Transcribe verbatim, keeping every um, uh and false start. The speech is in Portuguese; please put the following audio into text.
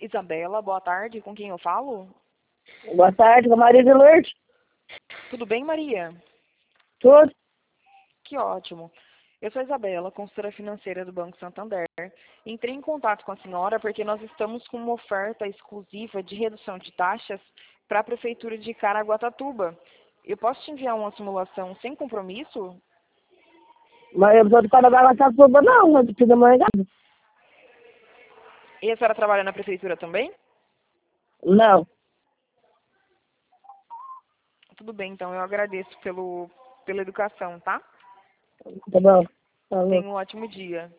Isabela, boa tarde. Com quem eu falo? Boa tarde, com a Maria de Lourdes. Tudo bem, Maria? Tudo? Que ótimo. Eu sou a Isabela, consultora financeira do Banco Santander. Entrei em contato com a senhora porque nós estamos com uma oferta exclusiva de redução de taxas para a Prefeitura de Caraguatatuba. Eu posso te enviar uma simulação sem compromisso? Mas eu sou de Caraguatatuba, não, eu preciso da manhã. E a senhora trabalha na Prefeitura também? Não. Tudo bem, então eu agradeço pelo, pela educação, tá? Tá bom. Falou. Tenha um ótimo dia.